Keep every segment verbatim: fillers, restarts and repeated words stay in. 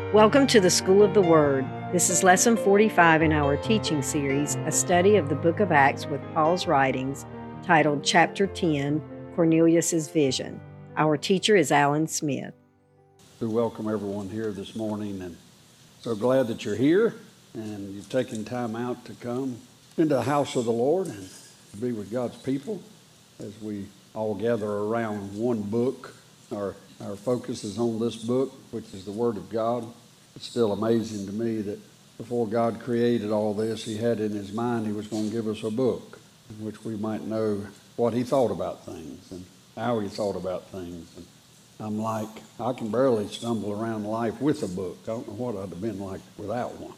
Welcome to the School of the Word. This is Lesson forty-five in our teaching series, a study of the book of Acts with Paul's writings, titled Chapter ten, Cornelius' Vision. Our teacher is Alan Smith. We welcome everyone here this morning, and so glad that you're here and you've taken time out to come into the house of the Lord and be with God's people as we all gather around one book. Our Our focus is on this book, which is the Word of God. It's still amazing to me that before God created all this, He had in His mind He was going to give us a book in which we might know what He thought about things and how He thought about things. And I'm like, I can barely stumble around life with a book. I don't know what I'd have been like without one.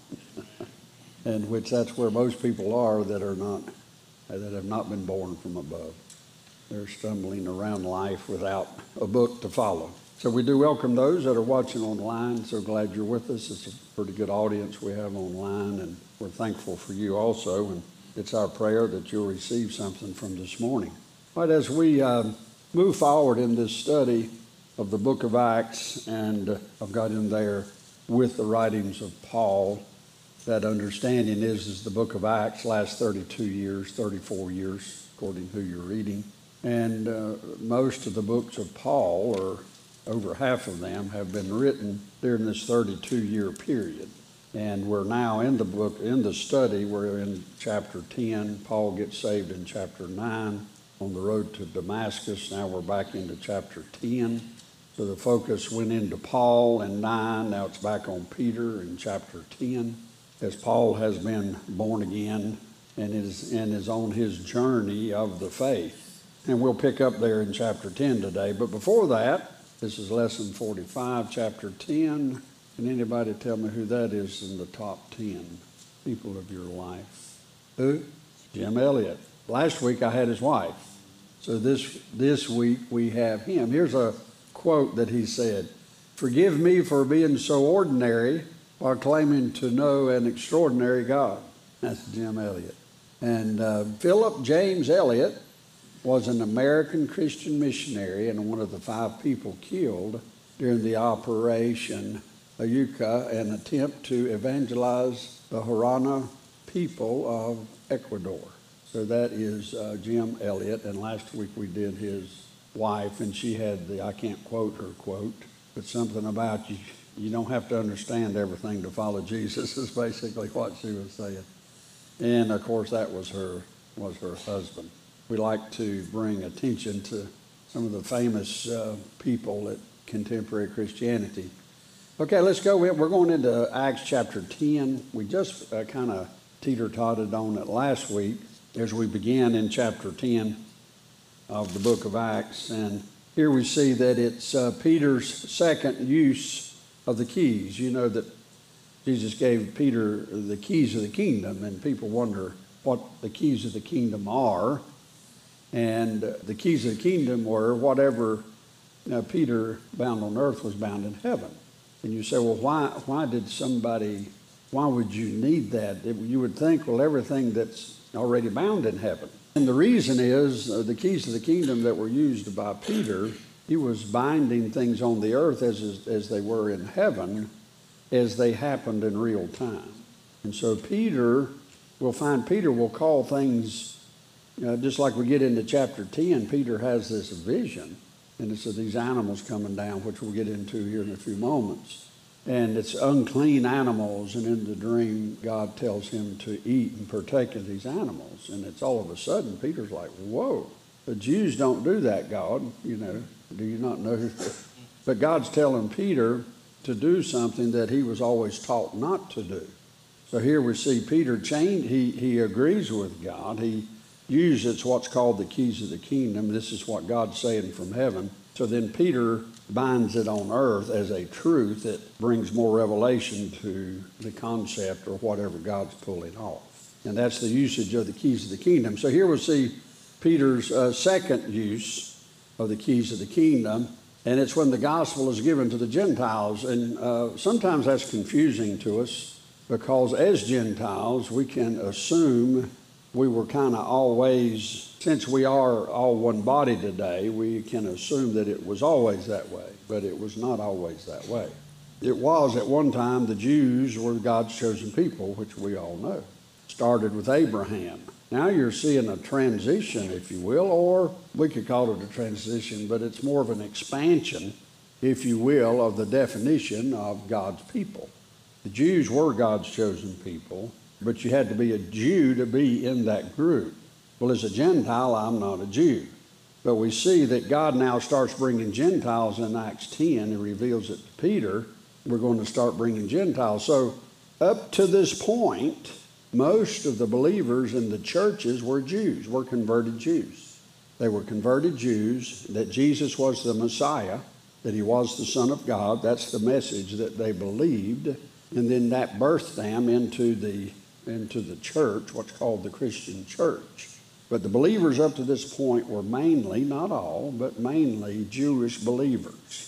And which that's where most people are that are not, that have not been born from above. They're stumbling around life without a book to follow. So we do welcome those that are watching online. So glad you're with us. It's a pretty good audience we have online, and we're thankful for you also. And it's our prayer that you'll receive something from this morning. But as we uh, move forward in this study of the book of Acts, and uh, I've got in there with the writings of Paul, that understanding is, is the book of Acts lasts thirty-two years, thirty-four years, according to who you're reading. And uh, most of the books of Paul, or over half of them, have been written during this thirty-two-year period. And we're now in the book, in the study, we're in chapter ten. Paul gets saved in chapter nine on the road to Damascus. Now we're back into chapter ten. So the focus went into Paul in nine. Now it's back on Peter in chapter ten, as Paul has been born again and is, and is on his journey of the faith. And we'll pick up there in chapter ten today. But before that, this is lesson forty-five, chapter ten. Can anybody tell me who that is in the top ten people of your life? Who? Jim Elliott. Last week I had his wife. So this, this week we have him. Here's a quote that he said: "Forgive me for being so ordinary while claiming to know an extraordinary God." That's Jim Elliott. And uh, Philip James Elliott was an American Christian missionary and one of the five people killed during the Operation Ayuca, an attempt to evangelize the Huarana people of Ecuador. So that is uh, Jim Elliott, and last week we did his wife, and she had the, I can't quote her quote, but something about you, you don't have to understand everything to follow Jesus is basically what she was saying. And of course that was her, was her husband. We like to bring attention to some of the famous uh, people at contemporary Christianity. Okay, let's go. We're going into Acts chapter ten. We just uh, kind of teeter-totted on it last week as we began in chapter ten of the book of Acts. And here we see that it's uh, Peter's second use of the keys. You know that Jesus gave Peter the keys of the kingdom, and people wonder what the keys of the kingdom are. And the keys of the kingdom were whatever uh, Peter bound on earth was bound in heaven. And you say, well, why why did somebody, why would you need that? It, you would think, well, everything that's already bound in heaven. And the reason is uh, the keys of the kingdom that were used by Peter, he was binding things on the earth as, as, as they were in heaven, as they happened in real time. And so Peter, we'll find Peter will call things, Uh, just like we get into chapter ten, Peter has this vision, and it's of these animals coming down, which we'll get into here in a few moments. And it's unclean animals, and in the dream, God tells him to eat and partake of these animals. And it's all of a sudden, Peter's like, whoa, the Jews don't do that, God. You know, do you not know? But God's telling Peter to do something that he was always taught not to do. So here we see Peter chained. He, he agrees with God. He uses what's called the keys of the kingdom. This is what God's saying from heaven. So then Peter binds it on earth as a truth that brings more revelation to the concept or whatever God's pulling off. And that's the usage of the keys of the kingdom. So here we see Peter's uh, second use of the keys of the kingdom, and it's when the gospel is given to the Gentiles. And uh, sometimes that's confusing to us, because as Gentiles we can assume we were kind of always, since we are all one body today, we can assume that it was always that way, but it was not always that way. It was at one time the Jews were God's chosen people, which we all know. Started with Abraham. Now you're seeing a transition, if you will, or we could call it a transition, but it's more of an expansion, if you will, of the definition of God's people. The Jews were God's chosen people, but you had to be a Jew to be in that group. Well, as a Gentile, I'm not a Jew. But we see that God now starts bringing Gentiles in Acts ten. He reveals it to Peter. We're going to start bringing Gentiles. So up to this point, most of the believers in the churches were Jews, were converted Jews. They were converted Jews, that Jesus was the Messiah, that he was the Son of God. That's the message that they believed. And then that birthed them into the, into the church, what's called the Christian church. But the believers up to this point were mainly, not all, but mainly Jewish believers.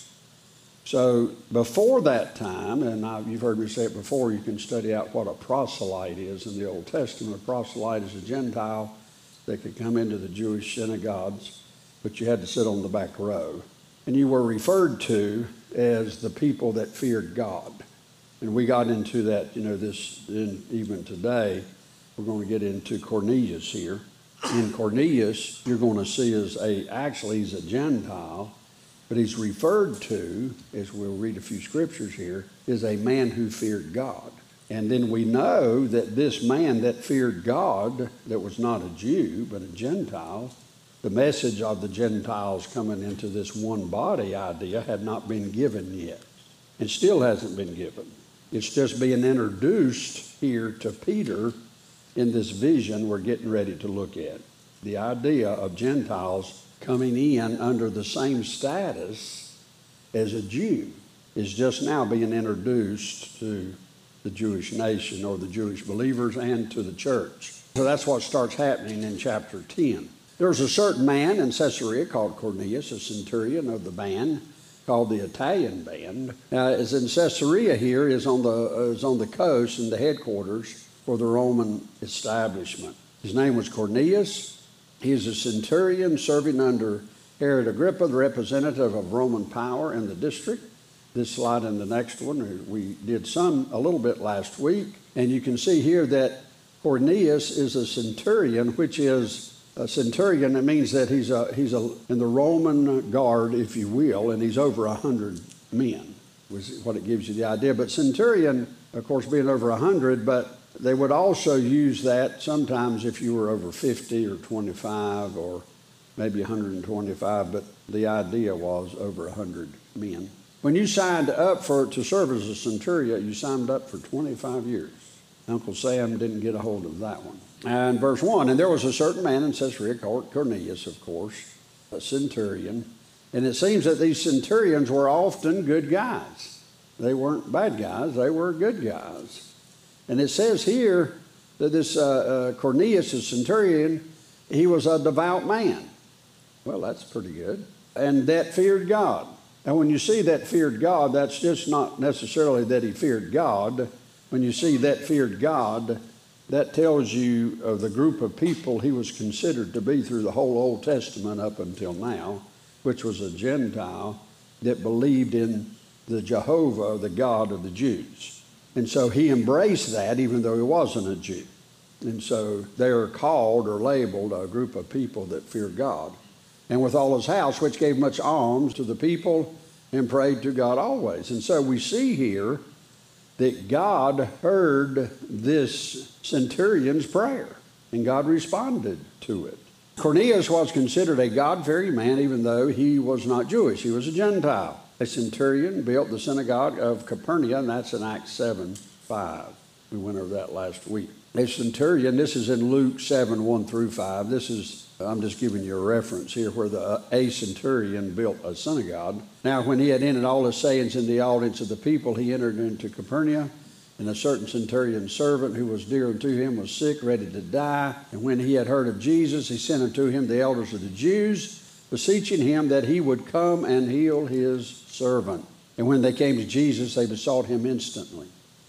So before that time, and I, you've heard me say it before, you can study out what a proselyte is in the Old Testament. A proselyte is a Gentile that could come into the Jewish synagogues, but you had to sit on the back row. And you were referred to as the people that feared God. And we got into that, you know, this in, even today. We're going to get into Cornelius here. In Cornelius, you're going to see as a, actually he's a Gentile, but he's referred to, as we'll read a few scriptures here, as a man who feared God. And then we know that this man that feared God, that was not a Jew, but a Gentile, the message of the Gentiles coming into this one body idea had not been given yet, and still hasn't been given. It's just being introduced here to Peter in this vision we're getting ready to look at. The idea of Gentiles coming in under the same status as a Jew is just now being introduced to the Jewish nation or the Jewish believers and to the church. So that's what starts happening in chapter ten. There was a certain man in Caesarea called Cornelius, a centurion of the band called the Italian band. Now, as in Caesarea here is on the uh, is on the coast and the headquarters for the Roman establishment. His name was Cornelius. He is a centurion serving under Herod Agrippa, the representative of Roman power in the district. This slide and the next one, we did some a little bit last week. And you can see here that Cornelius is a centurion, which is a centurion. It means that he's a, he's a, in the Roman guard, if you will, and he's over a hundred men, was what it gives you the idea. But centurion, of course, being over a hundred, but they would also use that sometimes if you were over fifty or twenty-five or maybe one hundred twenty-five, but the idea was over one hundred men. When you signed up for to serve as a centurion, you signed up for twenty-five years. Uncle Sam didn't get a hold of that one. And verse one, and there was a certain man in Caesarea called Cornelius, of course, a centurion. And it seems that these centurions were often good guys. They weren't bad guys, they were good guys. And it says here that this uh, uh, Cornelius, a centurion, he was a devout man. Well, that's pretty good. And that feared God. And when you see that feared God, that's just not necessarily that he feared God. When you see that feared God, that tells you of the group of people he was considered to be through the whole Old Testament up until now, which was a Gentile that believed in the Jehovah, the God of the Jews. And so he embraced that even though he wasn't a Jew. And so they are called or labeled a group of people that fear God. And with all his house, which gave much alms to the people and prayed to God always. And so we see here that God heard this centurion's prayer, and God responded to it. Cornelius was considered a God-fearing man, even though he was not Jewish. He was a Gentile. A centurion built the synagogue of Capernaum, and that's in Acts seven five. We went over that last week. A centurion, this is in Luke seven, one through five. This is, I'm just giving you a reference here, where the a centurion built a synagogue. Now, when he had ended all his sayings in the audience of the people, he entered into Capernaum, and a certain centurion's servant who was dear unto him was sick, ready to die. And when he had heard of Jesus, he sent unto him the elders of the Jews, beseeching him that he would come and heal his servant. And when they came to Jesus, they besought him instantly,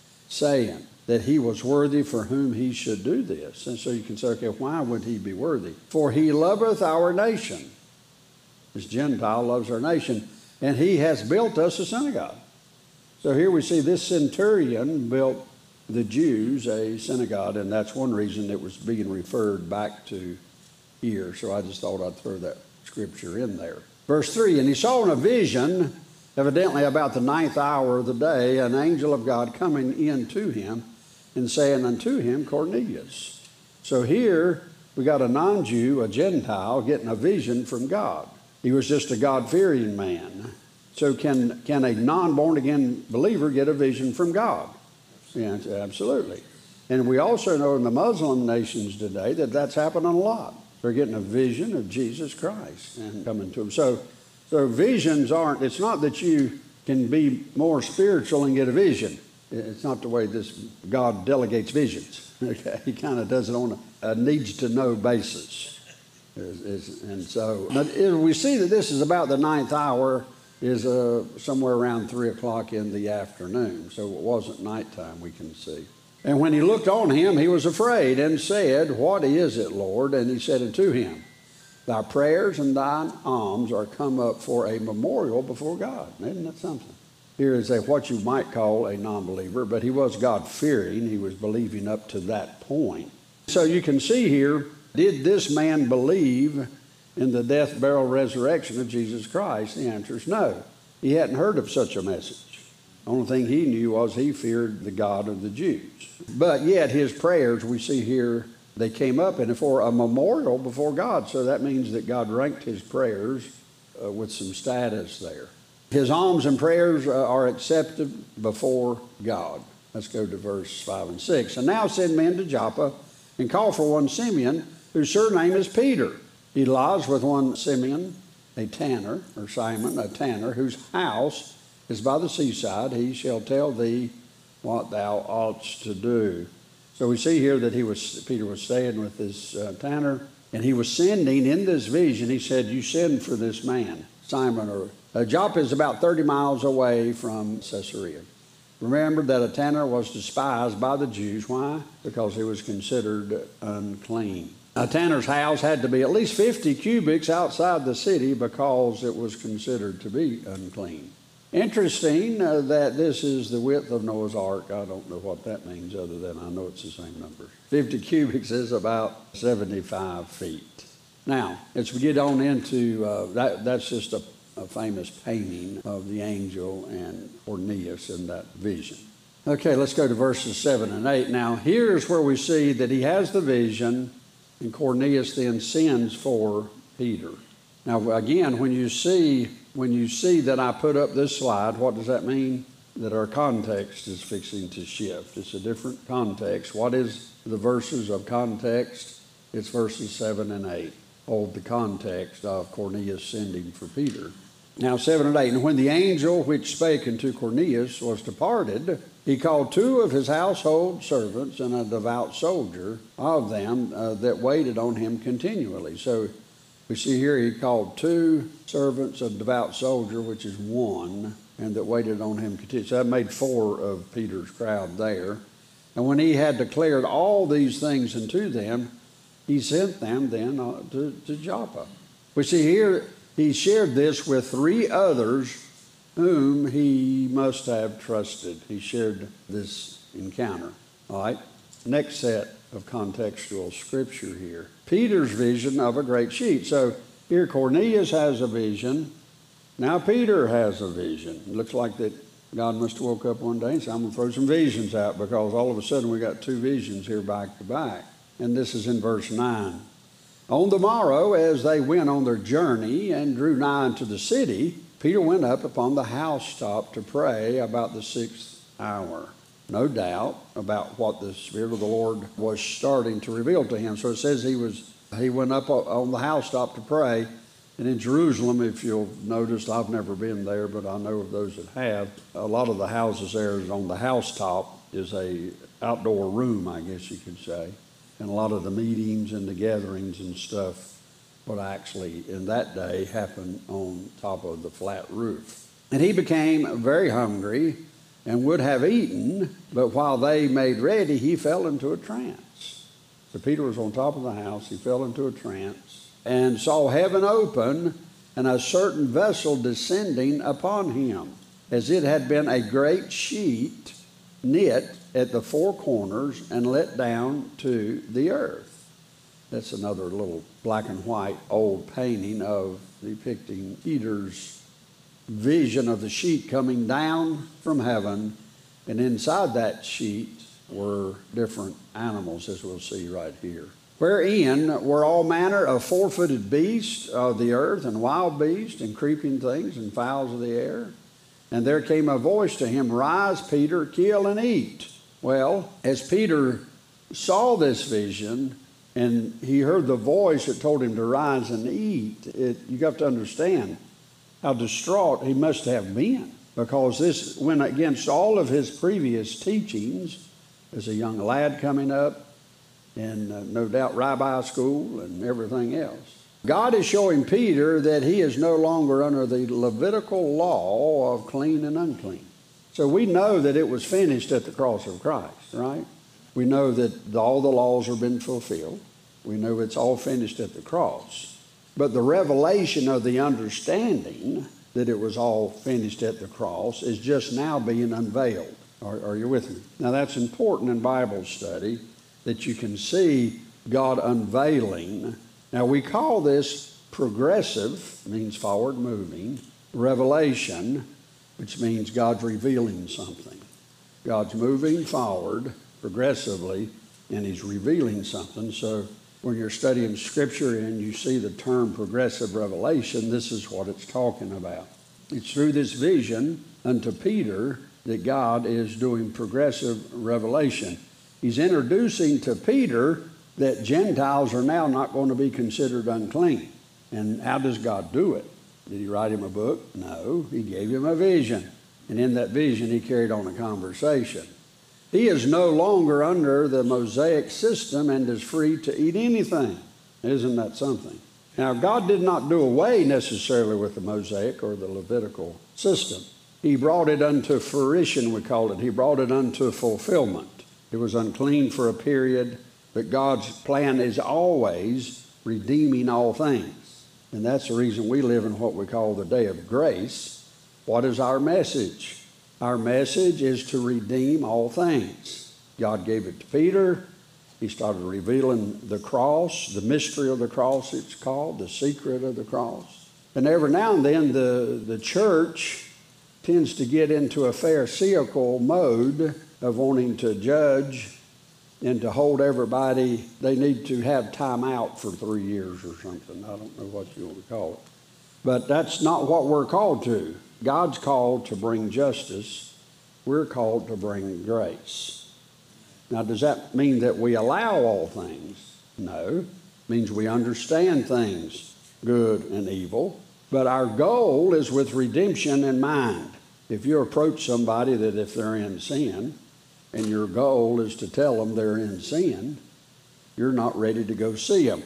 saying that he was worthy for whom he should do this. And so you can say, okay, why would he be worthy? For he loveth our nation. This Gentile loves our nation, and he has built us a synagogue. So here we see this centurion built the Jews a synagogue, and that's one reason it was being referred back to here. So I just thought I'd throw that scripture in there. Verse three, and he saw in a vision, evidently about the ninth hour of the day, an angel of God coming in to him and saying unto him, Cornelius. So here we got a non-Jew, a Gentile, getting a vision from God. He was just a God-fearing man. So can, can a non-born-again believer get a vision from God? Yes, absolutely. And we also know in the Muslim nations today that that's happening a lot. They're getting a vision of Jesus Christ and coming to them. So, so visions aren't, it's not that you can be more spiritual and get a vision. It's not the way this God delegates visions. Okay, he kind of does it on a, a needs-to-know basis. It's, it's, and so but we see that this is about the ninth hour, is uh, somewhere around three o'clock in the afternoon. So it wasn't nighttime, we can see. And when he looked on him, he was afraid and said, What is it, Lord? And he said unto him, Thy prayers and thine alms are come up for a memorial before God. Isn't that something? Here is a what you might call a non-believer, but he was God-fearing. He was believing up to that point. So you can see here, did this man believe in the death, burial, resurrection of Jesus Christ? The answer is no. He hadn't heard of such a message. The only thing he knew was he feared the God of the Jews. But yet his prayers, we see here, they came up and for a memorial before God. So that means that God ranked his prayers uh, with some status there. His alms and prayers uh, are accepted before God. Let's go to verse five and six. And now send men to Joppa and call for one Simeon, whose surname is Peter. He lodged with one Simeon, a tanner, or Simon, a tanner, whose house is by the seaside. He shall tell thee what thou oughtest to do. So we see here that he was Peter was staying with this uh, tanner, and he was sending in this vision. He said, you send for this man, Simon. Or uh, Joppa is about thirty miles away from Caesarea. Remember that a tanner was despised by the Jews. Why? Because he was considered unclean. A tanner's house had to be at least fifty cubits outside the city because it was considered to be unclean. Interesting uh, that this is the width of Noah's Ark. I don't know what that means other than I know it's the same number. fifty cubits is about seventy-five feet. Now, as we get on into, uh, that, that's just a, a famous painting of the angel and Cornelius in that vision. Okay, let's go to verses seven and eight. Now, here's where we see that he has the vision, and Cornelius then sends for Peter. Now, again, when you see when you see that I put up this slide, what does that mean? That our context is fixing to shift. It's a different context. What is the verses of context? It's verses seven and eight. Hold the context of Cornelius sending for Peter. Now, seven and eight. And when the angel which spake unto Cornelius was departed, he called two of his household servants and a devout soldier of them uh, that waited on him continually. So we see here he called two servants, a devout soldier, which is one, and that waited on him continually. So that made four of Peter's crowd there. And when he had declared all these things unto them, he sent them then uh, to, to Joppa. We see here he shared this with three others whom he must have trusted. He shared this encounter. All right, next set of contextual scripture here. Peter's vision of a great sheet. So here Cornelius has a vision. Now Peter has a vision. It looks like that God must have woke up one day and said, I'm going to throw some visions out, because all of a sudden we got two visions here back to back. And this is in verse nine. On the morrow, as they went on their journey and drew nigh unto the city, Peter went up upon the housetop to pray about the sixth hour. No doubt about what the Spirit of the Lord was starting to reveal to him. So it says he was he went up on the housetop to pray. And in Jerusalem, if you'll notice, I've never been there, but I know of those that have. A lot of the houses there is on the housetop is a outdoor room, I guess you could say. And a lot of the meetings and the gatherings and stuff would actually, in that day, happen on top of the flat roof. And he became very hungry and would have eaten, but while they made ready, he fell into a trance. So Peter was on top of the house. He fell into a trance and saw heaven open and a certain vessel descending upon him. as it had been a great sheet knit at the four corners and let down to the earth. That's another little black and white old painting of depicting Peter's vision of the sheet coming down from heaven, and inside that sheet were different animals, as we'll see right here, wherein were all manner of four-footed beasts of the earth, and wild beasts, and creeping things, and fowls of the air. And there came a voice to him, Rise, Peter, kill and eat. Well, as Peter saw this vision, and he heard the voice that told him to rise and eat, it, you got to understand how distraught he must have been, because this went against all of his previous teachings as a young lad coming up, and uh, no doubt rabbi school and everything else. God is showing Peter that he is no longer under the Levitical law of clean and unclean. So we know that it was finished at the cross of Christ, right? We know that all the laws have been fulfilled. We know it's all finished at the cross. But the revelation of the understanding that it was all finished at the cross is just now being unveiled. Are, are you with me? Now that's important in Bible study, that you can see God unveiling. Now we call this progressive, means forward moving, revelation, which means God's revealing something. God's moving forward progressively, and he's revealing something. So when you're studying Scripture and you see the term progressive revelation, this is what it's talking about. It's through this vision unto Peter that God is doing progressive revelation. He's introducing to Peter that Gentiles are now not going to be considered unclean. And how does God do it? Did he write him a book? No, he gave him a vision. And in that vision, he carried on a conversation. He is no longer under the Mosaic system and is free to eat anything. Isn't that something? Now, God did not do away necessarily with the Mosaic or the Levitical system. He brought it unto fruition, we call it. He brought it unto fulfillment. It was unclean for a period, but God's plan is always redeeming all things. And that's the reason we live in what we call the day of grace. What is our message? Our message is to redeem all things. God gave it to Peter. He started revealing the cross, the mystery of the cross it's called, the secret of the cross. And every now and then the, the church tends to get into a pharisaical mode of wanting to judge and to hold everybody. They need to have time out for three years or something. I don't know what you want to call it. But that's not what we're called to. God's called to bring justice. We're called to bring grace. Now, does that mean that we allow all things? No. It means we understand things, good and evil. But our goal is with redemption in mind. If you approach somebody that if they're in sin, and your goal is to tell them they're in sin, you're not ready to go see them.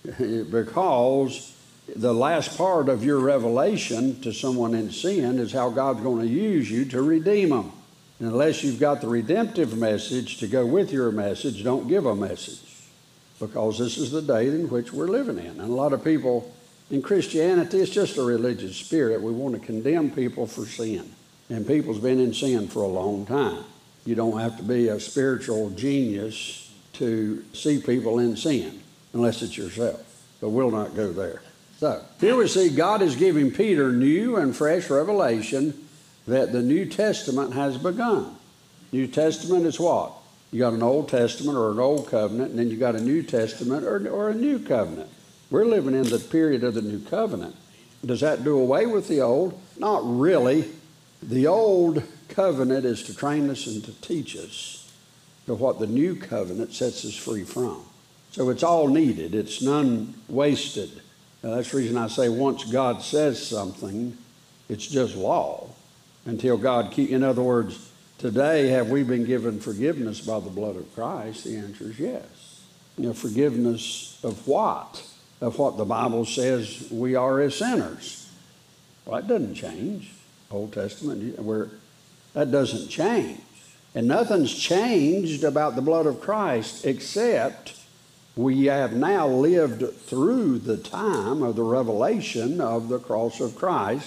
Because the last part of your revelation to someone in sin is how God's going to use you to redeem them. And unless you've got the redemptive message to go with your message, don't give a message. Because this is the day in which we're living in. And a lot of people in Christianity, it's just a religious spirit. We want to condemn people for sin. And people's been in sin for a long time. You don't have to be a spiritual genius to see people in sin, unless it's yourself. But we'll not go there. So here we see God is giving Peter new and fresh revelation that the New Testament has begun. New Testament is what? You got an Old Testament or an Old Covenant, and then you got a New Testament or, or a New Covenant. We're living in the period of the New Covenant. Does that do away with the Old? Not really. The Old Covenant is to train us and to teach us to what the New Covenant sets us free from. So it's all needed. It's none wasted. Now, that's the reason I say once God says something, it's just law until God keep. In other words, today have we been given forgiveness by the blood of Christ? The answer is yes. You know, forgiveness of what? Of what the Bible says we are as sinners. Well, that doesn't change. Old Testament, where that doesn't change. And nothing's changed about the blood of Christ except we have now lived through the time of the revelation of the cross of Christ,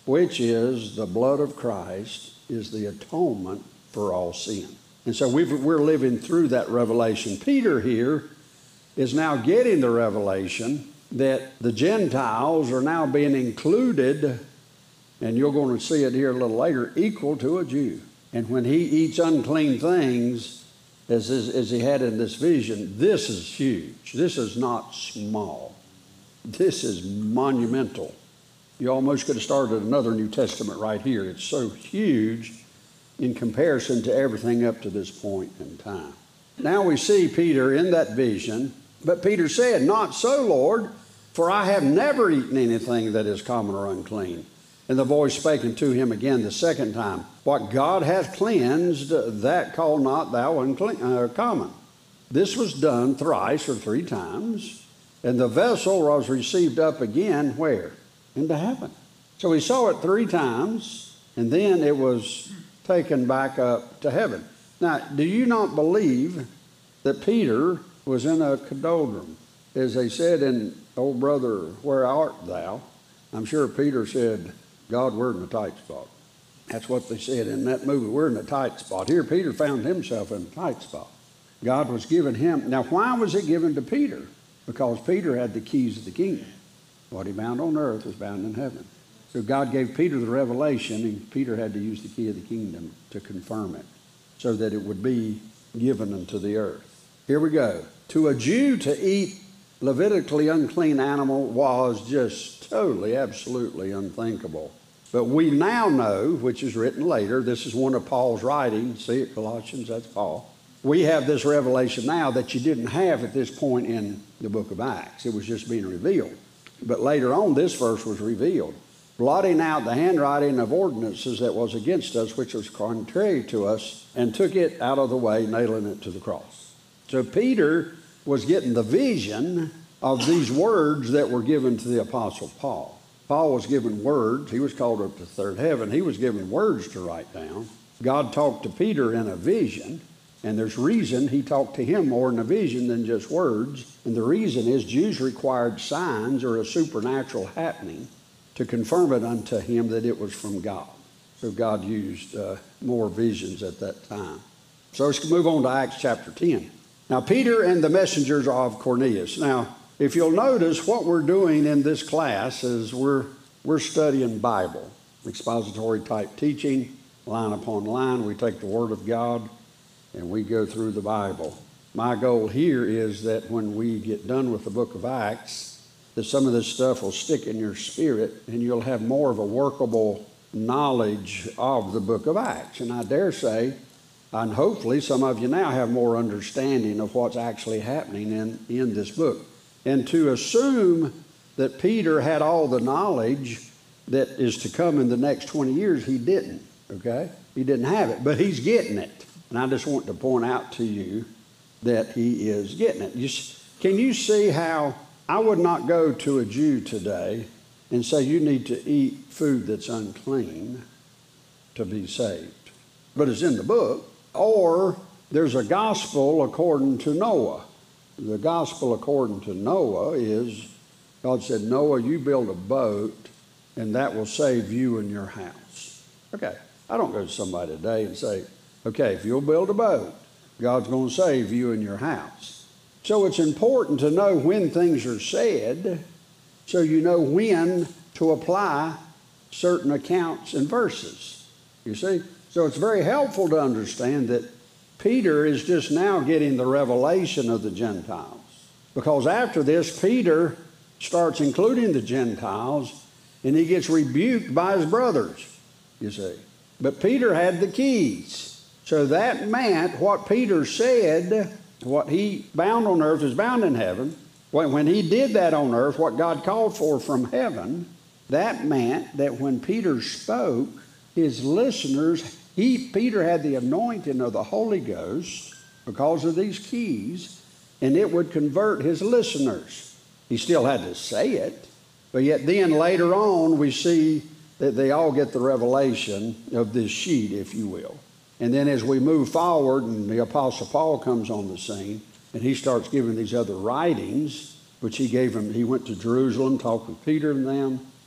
which is the blood of Christ, is the atonement for all sin. And so we've, we're living through that revelation. Peter here is now getting the revelation that the Gentiles are now being included, and you're going to see it here a little later, equal to a Jew. And when he eats unclean things, as, as, as he had in this vision, this is huge. This is not small. This is monumental. You almost could have started another New Testament right here. It's so huge in comparison to everything up to this point in time. Now we see Peter in that vision, but Peter said, "Not so, Lord, for I have never eaten anything that is common or unclean." And the voice spake unto him again the second time, "What God hath cleansed, that call not thou unclean, uh, common." This was done thrice or three times, and the vessel was received up again, where? Into heaven. So he saw it three times, and then it was taken back up to heaven. Now, do you not believe that Peter was in a conundrum? As they said in "Oh Brother, Where Art Thou?" I'm sure Peter said, "God, we're in a tight spot." That's what they said in that movie. We're in a tight spot. Here, Peter found himself in a tight spot. God was giving him. Now, why was it given to Peter? Because Peter had the keys of the kingdom. What he bound on earth was bound in heaven. So God gave Peter the revelation, and Peter had to use the key of the kingdom to confirm it so that it would be given unto the earth. Here we go. To a Jew, to eat Levitically unclean animal was just totally, absolutely unthinkable. But we now know, which is written later, this is one of Paul's writings. See it, Colossians, that's Paul. We have this revelation now that you didn't have at this point in the book of Acts. It was just being revealed. But later on, this verse was revealed, blotting out the handwriting of ordinances that was against us, which was contrary to us, and took it out of the way, nailing it to the cross. So Peter was getting the vision of these words that were given to the Apostle Paul. Paul was given words. He was called up to third heaven. He was given words to write down. God talked to Peter in a vision, and there's reason he talked to him more in a vision than just words. And the reason is Jews required signs or a supernatural happening to confirm it unto him that it was from God. So God used uh, more visions at that time. So let's move on to Acts chapter ten. Now, Peter and the messengers of Cornelius. Now, if you'll notice, what we're doing in this class is we're, we're studying Bible, expository type teaching, line upon line. We take the Word of God and we go through the Bible. My goal here is that when we get done with the book of Acts, that some of this stuff will stick in your spirit and you'll have more of a workable knowledge of the book of Acts. And I dare say, and hopefully some of you now have more understanding of what's actually happening in, in this book. And to assume that Peter had all the knowledge that is to come in the next twenty years, he didn't, okay? He didn't have it, but he's getting it. And I just want to point out to you that he is getting it. You, can you see how I would not go to a Jew today and say you need to eat food that's unclean to be saved? But it's in the book. Or there's a gospel according to Noah. The gospel according to Noah is, God said, Noah, you build a boat and that will save you and your house. Okay, I don't go to somebody today and say, okay, if you'll build a boat, God's going to save you and your house. So it's important to know when things are said so you know when to apply certain accounts and verses. You see? So it's very helpful to understand that Peter is just now getting the revelation of the Gentiles. Because after this, Peter starts including the Gentiles, and he gets rebuked by his brothers, you see. But Peter had the keys. So that meant what Peter said, what he bound on earth is bound in heaven. When he did that on earth, what God called for from heaven, that meant that when Peter spoke, his listeners, he, Peter had the anointing of the Holy Ghost because of these keys, and it would convert his listeners. He still had to say it, but yet then later on we see that they all get the revelation of this sheet, if you will. And then as we move forward and the Apostle Paul comes on the scene and he starts giving these other writings, which he gave him, he went to Jerusalem, talked with Peter and them,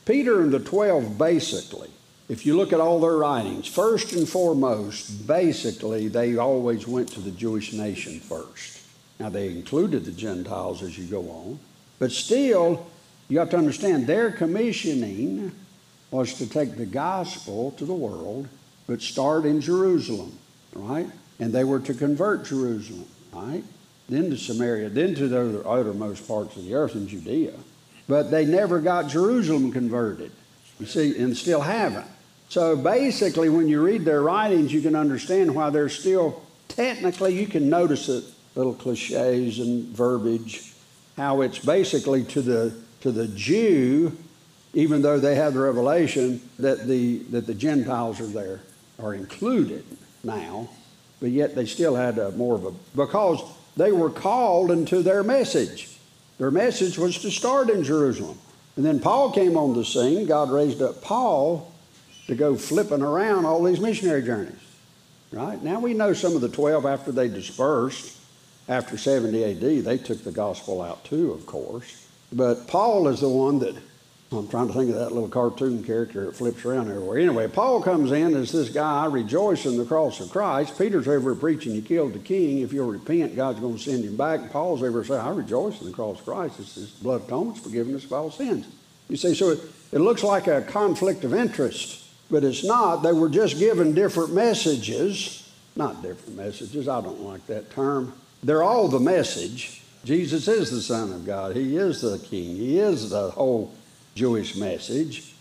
Peter and the twelve basically, if you look at all their writings, first and foremost, basically they always went to the Jewish nation first. Now they included the Gentiles as you go on, but still you have to understand their commissioning was to take the gospel to the world, but start in Jerusalem, right? And they were to convert Jerusalem, right? Then to Samaria, then to the uttermost parts of the earth in Judea. But they never got Jerusalem converted, you see, and still haven't. So basically, when you read their writings, you can understand why they're still, technically, you can notice it, little cliches and verbiage, how it's basically to the to the Jew, even though they have the revelation that the that the Gentiles are there, are included now, but yet they still had a, more of a, because they were called into their message. Their message was to start in Jerusalem. And then Paul came on the scene. God raised up Paul to go flipping around all these missionary journeys, right? Now we know some of the twelve, after they dispersed, after seventy A D, they took the gospel out too, of course. But Paul is the one that, I'm trying to think of that little cartoon character that flips around everywhere. Anyway, Paul comes in as this guy, I rejoice in the cross of Christ. Peter's over preaching, you killed the king. If you'll repent, God's going to send him back. Paul's over saying, I rejoice in the cross of Christ. It's his blood atonement, forgiveness of all sins. You see, so it, it looks like a conflict of interest, but it's not. They were just given different messages. Not different messages, I don't like that term. They're all the message. Jesus is the Son of God. He is the King. He is the whole Jewish message.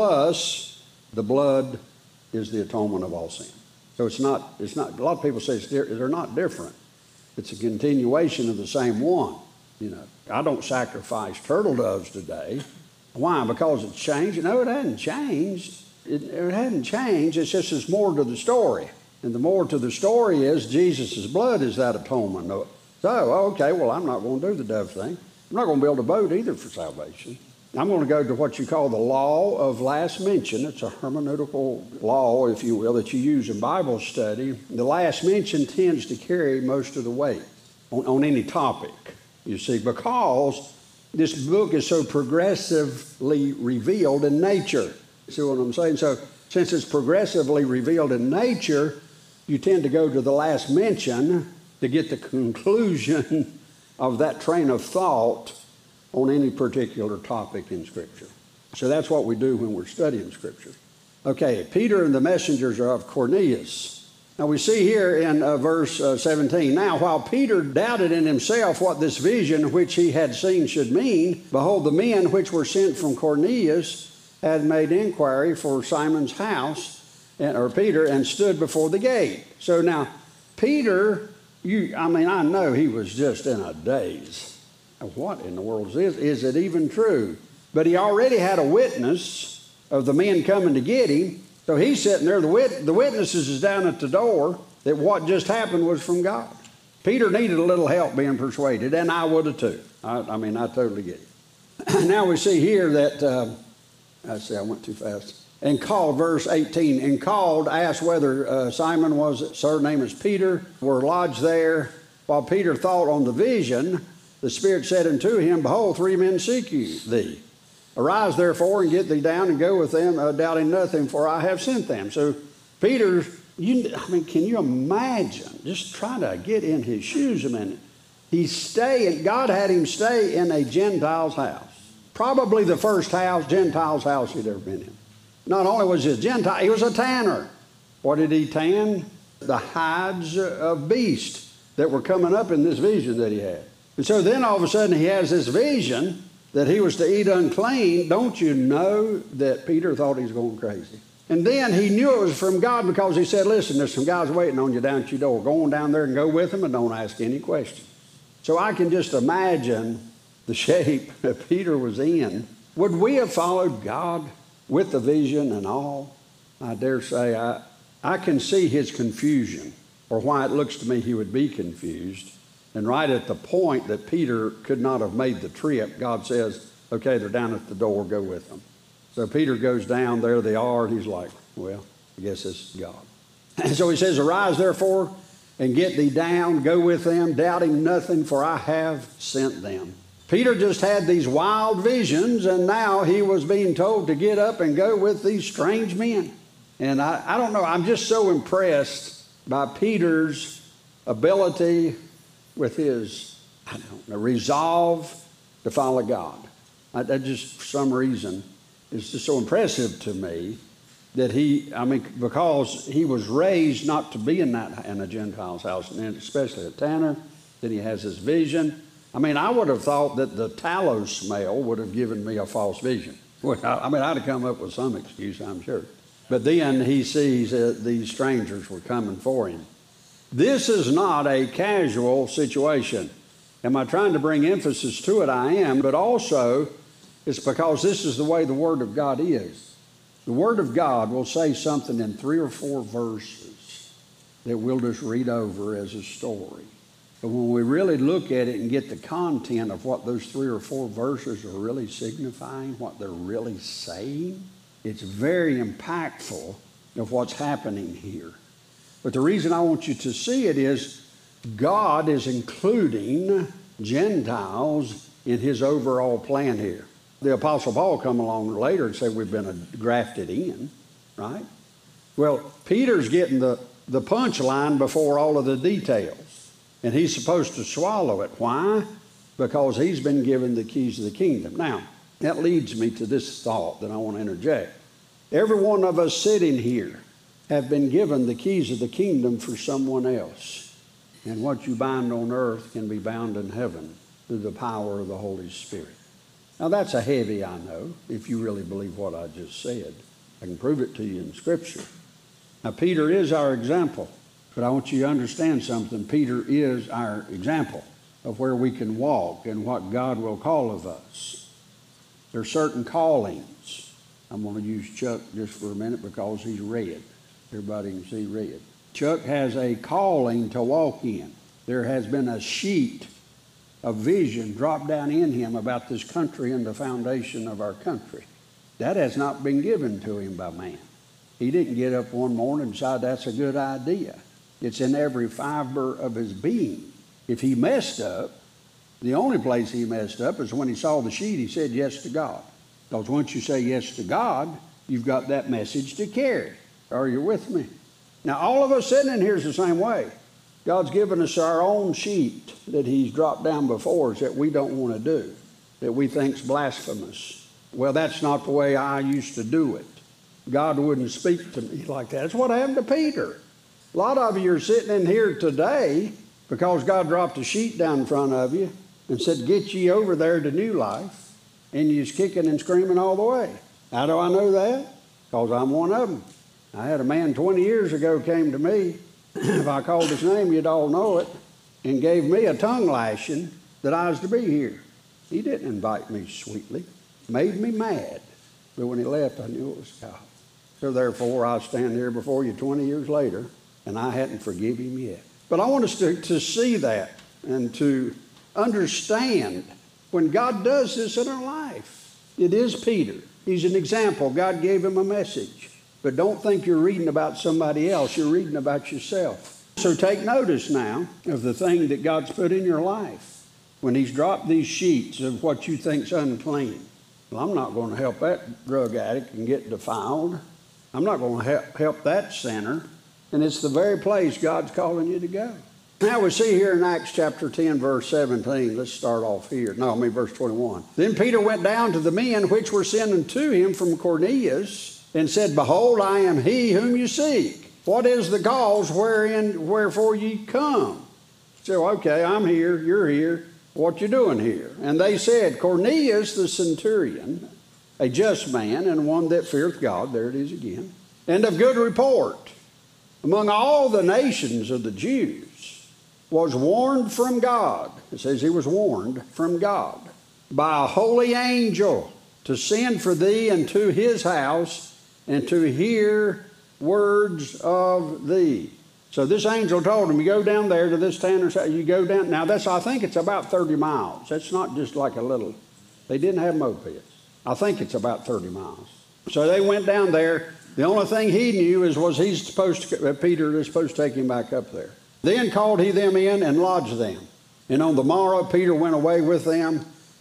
Plus, the blood is the atonement of all sin. So it's not, it's not, a lot of people say it's, they're not different. It's a continuation of the same one. You know, I don't sacrifice turtle doves today. Why? Because it's changed? No, it hadn't changed. It, it hadn't changed. It's just there's more to the story. And the more to the story is Jesus' blood is that atonement. So, okay, well, I'm not going to do the dove thing. I'm not going to build a boat either for salvation. I'm going to go to what you call the law of last mention. It's a hermeneutical law, if you will, that you use in Bible study. The last mention tends to carry most of the weight on, on any topic, you see, because this book is so progressively revealed in nature. See what I'm saying? So since it's progressively revealed in nature, you tend to go to the last mention to get the conclusion of that train of thought on any particular topic in Scripture. So that's what we do when we're studying Scripture. Okay, Peter and the messengers of Cornelius. Now we see here in uh, verse uh, seventeen, now while Peter doubted in himself what this vision which he had seen should mean, behold, the men which were sent from Cornelius had made inquiry for Simon's house, and, or Peter, and stood before the gate. So now, Peter, you, I mean, I know he was just in a daze. What in the world is this? Is it even true? But he already had a witness of the men coming to get him. So he's sitting there. The, wit- the witnesses is down at the door that what just happened was from God. Peter needed a little help being persuaded, and I would have too. I, I mean, I totally get it. Now we see here that, uh, I say I went too fast. And called, verse eighteen, and called, asked whether uh, Simon was, surname is Peter, were lodged there. While Peter thought on the vision, the Spirit said unto him, behold, three men seek you, thee. Arise therefore and get thee down and go with them, uh, doubting nothing, for I have sent them. So Peter, you, I mean, can you imagine? Just try to get in his shoes a minute. He's staying, God had him stay in a Gentile's house. Probably the first house, Gentile's house he'd ever been in. Not only was he a Gentile, he was a tanner. What did he tan? The hides of beasts that were coming up in this vision that he had. And so then all of a sudden he has this vision that he was to eat unclean. Don't you know that Peter thought he was going crazy? And then he knew it was from God because he said, listen, there's some guys waiting on you down at your door. Go on down there and go with them and don't ask any questions. So I can just imagine the shape that Peter was in. Would we have followed God with the vision and all? I dare say I, I can see his confusion, or why it looks to me he would be confused. And right at the point that Peter could not have made the trip, God says, okay, they're down at the door, go with them. So Peter goes down, there they are, and he's like, well, I guess it's God. And so he says, arise therefore and get thee down, go with them, doubting nothing, for I have sent them. Peter just had these wild visions, and now he was being told to get up and go with these strange men. And I, I don't know, I'm just so impressed by Peter's ability with his, I don't know, resolve to follow God. I, that just, for some reason, is just so impressive to me that he, I mean, because he was raised not to be in that in a Gentile's house, and especially at Tanner. Then he has his vision. I mean, I would have thought that the tallow smell would have given me a false vision. I mean, I'd have come up with some excuse, I'm sure. But then he sees that these strangers were coming for him. This is not a casual situation. Am I trying to bring emphasis to it? I am, but also it's because this is the way the Word of God is. The Word of God will say something in three or four verses that we'll just read over as a story. But when we really look at it and get the content of what those three or four verses are really signifying, what they're really saying, it's very impactful of what's happening here. But the reason I want you to see it is God is including Gentiles in his overall plan here. The Apostle Paul come along later and said we've been grafted in, right? Well, Peter's getting the, the punchline before all of the details. And he's supposed to swallow it. Why? Because he's been given the keys of the kingdom. Now, that leads me to this thought that I want to interject. Every one of us sitting here have been given the keys of the kingdom for someone else. And what you bind on earth can be bound in heaven through the power of the Holy Spirit. Now, that's a heavy, I know, if you really believe what I just said. I can prove it to you in Scripture. Now, Peter is our example. But I want you to understand something. Peter is our example of where we can walk and what God will call of us. There are certain callings. I'm going to use Chuck just for a minute because he's red. Everybody can see red. Chuck has a calling to walk in. There has been a sheet of vision dropped down in him about this country and the foundation of our country. That has not been given to him by man. He didn't get up one morning and decide that's a good idea. It's in every fiber of his being. If he messed up, the only place he messed up is when he saw the sheet, he said yes to God. Because once you say yes to God, you've got that message to carry. Are you with me? Now, all of us sitting in here is the same way. God's given us our own sheet that he's dropped down before us that we don't want to do, that we think's blasphemous. Well, that's not the way I used to do it. God wouldn't speak to me like that. That's what happened to Peter. A lot of you are sitting in here today because God dropped a sheet down in front of you and said, get ye over there to new life, and you're kicking and screaming all the way. How do I know that? Because I'm one of them. I had a man twenty years ago came to me, if I called his name, you'd all know it, and gave me a tongue lashing that I was to be here. He didn't invite me sweetly. Made me mad. But when he left, I knew it was God. So therefore, I stand here before you twenty years later, and I hadn't forgiven him yet. But I want us to, to see that and to understand when God does this in our life. It is Peter. He's an example. God gave him a message. But don't think you're reading about somebody else. You're reading about yourself. So take notice now of the thing that God's put in your life. When he's dropped these sheets of what you think's unclean. Well, I'm not going to help that drug addict and get defiled. I'm not going to help, help that sinner. And it's the very place God's calling you to go. Now we see here in Acts chapter ten, verse seventeen. Let's start off here. No, I mean verse twenty-one. Then Peter went down to the men which were sent unto him from Cornelius, and said, Behold, I am he whom you seek. What is the cause wherein wherefore ye come? So, okay, I'm here, you're here. What you doing here? And they said, Cornelius the centurion, a just man, and one that feareth God, there it is again, and of good report, among all the nations of the Jews, was warned from God. It says he was warned from God by a holy angel to send for thee into his house and to hear words of thee. So this angel told him, you go down there to this tanner's house, you go down. Now that's, I think it's about thirty miles. That's not just like a little, they didn't have mopeds. I think it's about thirty miles. So they went down there. The only thing he knew is was he's supposed to, uh, Peter is supposed to take him back up there. Then called he them in and lodged them. And on the morrow Peter went away with them,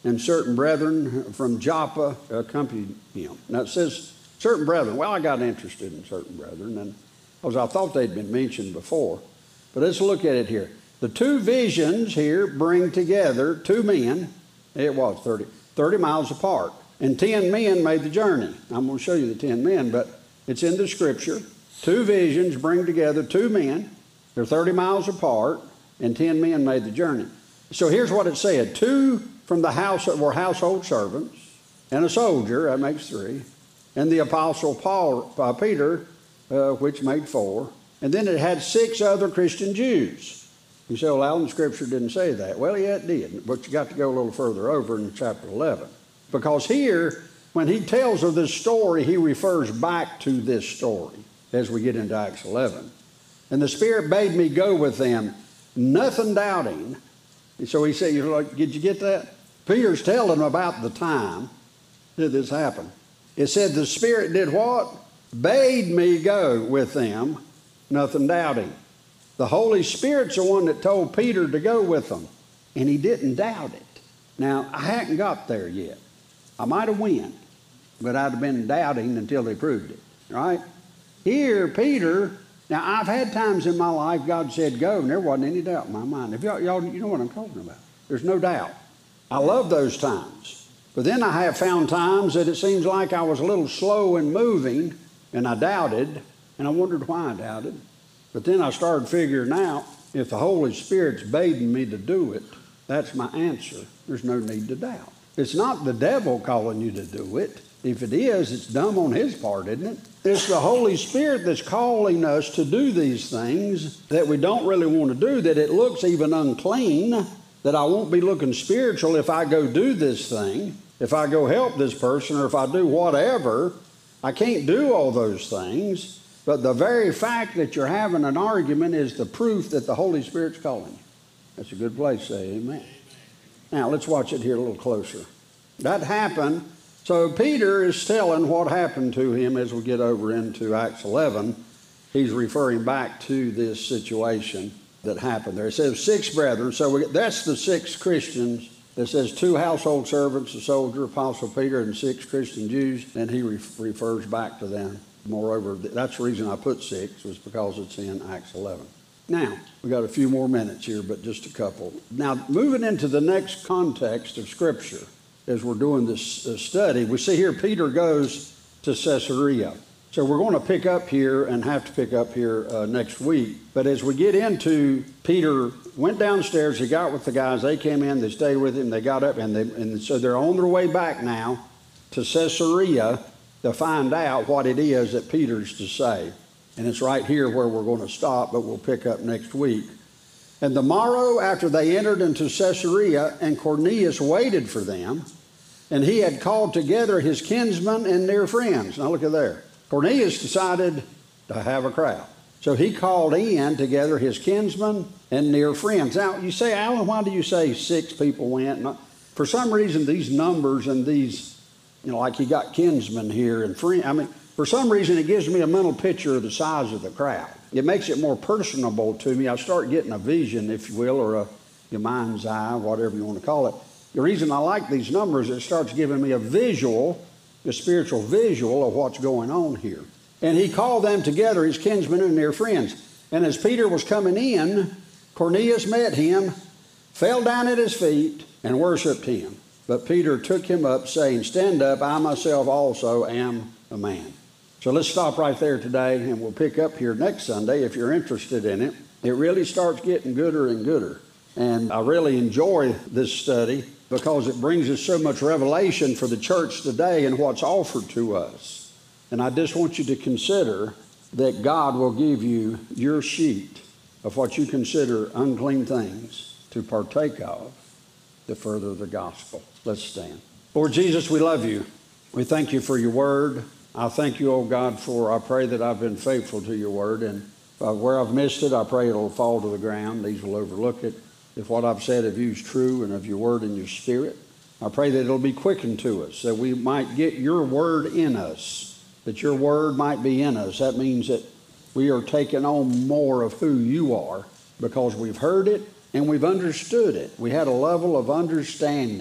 and certain brethren from Joppa accompanied him. Now it says certain brethren. Well, I got interested in certain brethren, and because I thought they'd been mentioned before. But let's look at it here. The two visions here bring together two men. It was thirty, thirty miles apart. And ten men made the journey. I'm going to show you the ten men, but it's in the scripture. Two visions bring together two men. They're thirty miles apart, and ten men made the journey. So here's what it said. Two from the house were household servants, and a soldier, that makes three, and the apostle Paul, uh, Peter, uh, which made four. And then it had six other Christian Jews. You say, well, Alan, the scripture didn't say that. Well, yeah, it did, but you got to go a little further over in chapter eleven. Because here, when he tells of this story, he refers back to this story as we get into Acts eleven. And the Spirit bade me go with them, nothing doubting. And so he said, you're like, did you get that? Peter's telling them about the time that this happened. It said the Spirit did what? Bade me go with them, nothing doubting. The Holy Spirit's the one that told Peter to go with them, and he didn't doubt it. Now, I hadn't got there yet. I might have went, but I'd have been doubting until they proved it, right? Here, Peter, now I've had times in my life God said go, and there wasn't any doubt in my mind. If y'all, y'all, you know what I'm talking about. There's no doubt. I love those times. But then I have found times that it seems like I was a little slow in moving, and I doubted, and I wondered why I doubted. But then I started figuring out, if the Holy Spirit's bading me to do it, that's my answer. There's no need to doubt. It's not the devil calling you to do it. If it is, it's dumb on his part, isn't it? It's the Holy Spirit that's calling us to do these things that we don't really want to do, that it looks even unclean, that I won't be looking spiritual if I go do this thing, if I go help this person, or if I do whatever. I can't do all those things. But the very fact that you're having an argument is the proof that the Holy Spirit's calling you. That's a good place to say amen. Now, let's watch it here a little closer. That happened. So Peter is telling what happened to him as we get over into Acts eleven. He's referring back to this situation that happened there. It says six brethren. So we, that's the six Christians. It says two household servants, a soldier, Apostle Peter, and six Christian Jews. And he re- refers back to them. Moreover, that's the reason I put six, was because it's in Acts eleven. Now, we got a few more minutes here, but just a couple. Now, moving into the next context of Scripture, as we're doing this uh, study, we see here Peter goes to Caesarea. So we're going to pick up here and have to pick up here uh, next week. But as we get into, Peter went downstairs, he got with the guys, they came in, they stayed with him, they got up, and, they, and so they're on their way back now to Caesarea to find out what it is that Peter's to say. And it's right here where we're going to stop, but we'll pick up next week. And the morrow after they entered into Caesarea, and Cornelius waited for them, and he had called together his kinsmen and near friends. Now look at there. Cornelius decided to have a crowd. So he called in together his kinsmen and near friends. Now you say, Alan, why do you say six people went? For some reason, these numbers and these, you know, like he got kinsmen here and friends. I mean, for some reason, it gives me a mental picture of the size of the crowd. It makes it more personable to me. I start getting a vision, if you will, or a your mind's eye, whatever you want to call it. The reason I like these numbers, it starts giving me a visual, a spiritual visual of what's going on here. And he called them together, his kinsmen and near friends. And as Peter was coming in, Cornelius met him, fell down at his feet, and worshiped him. But Peter took him up, saying, Stand up, I myself also am a man. So let's stop right there today, and we'll pick up here next Sunday if you're interested in it. It really starts getting gooder and gooder. And I really enjoy this study because it brings us so much revelation for the church today and what's offered to us. And I just want you to consider that God will give you your sheet of what you consider unclean things to partake of to further the gospel. Let's stand. Lord Jesus, we love you. We thank you for your word. I thank you, oh God, for I pray that I've been faithful to your word. And uh, where I've missed it, I pray it'll fall to the ground. These will overlook it. If what I've said of you is true and of your word and your spirit, I pray that it'll be quickened to us, that we might get your word in us, that your word might be in us. That means that we are taking on more of who you are because we've heard it and we've understood it. We had a level of understanding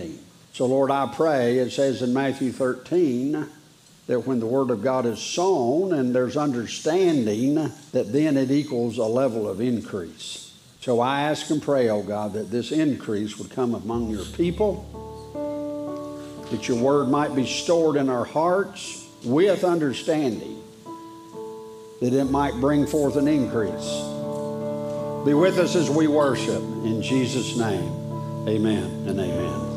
So, Lord, I pray, it says in Matthew thirteen, that when the Word of God is sown and there's understanding, that then it equals a level of increase. So I ask and pray, oh God, that this increase would come among your people, that your Word might be stored in our hearts with understanding, that it might bring forth an increase. Be with us as we worship. In Jesus' name, amen and amen.